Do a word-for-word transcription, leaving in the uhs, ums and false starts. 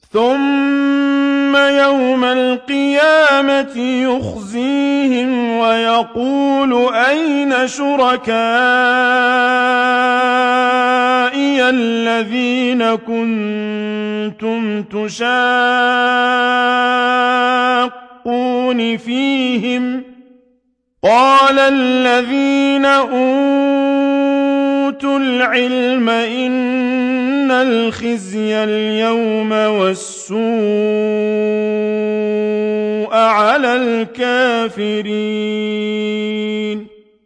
ثُمَّ يَوْمَ الْقِيَامَةِ يُخْزِيهِمْ وَيَقُولُ أَيْنَ شُرَكَائِيَ الَّذِينَ كُنتُمْ تُشَاقُّونَ فِيهِمْ ۚ قَالَ الَّذِينَ أُوتُوا الْعِلْمَ إِنَّ الْخِزْيَ الْيَوْمَ وَالسُّوءَ عَلَى الْكَافِرِينَ